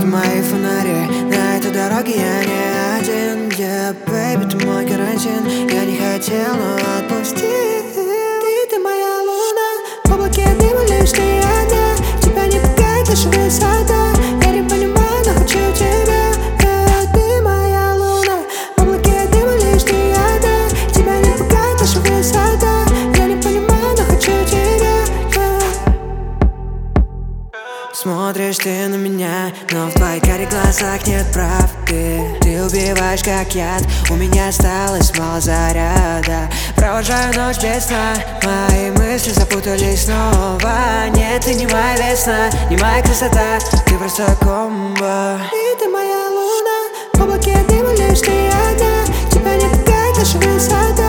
мои фонари. На этой дороге я не один. Yeah, baby, ты мой карантин. Я не хотел, но отпусти. Ты моя луна. В облаке дыма лишь ты одна. Тебя не пугает наша высота. Я не понимаю, но хочу тебя. Ты моя луна. В облаке дыма лишь ты одна. Тебя не пугает наша высота. Я не понимаю, но хочу тебя. Смотришь ты на меня, но в твоих карих глазах нет правды. Ты убиваешь как яд, у меня осталось мало заряда. Провожаю ночь без сна, мои мысли запутались снова. Нет, ты не моя весна, не моя красота, ты просто комбо. И ты моя луна, в облаке дыма лишь ты одна. Тебя не пугает наша высота.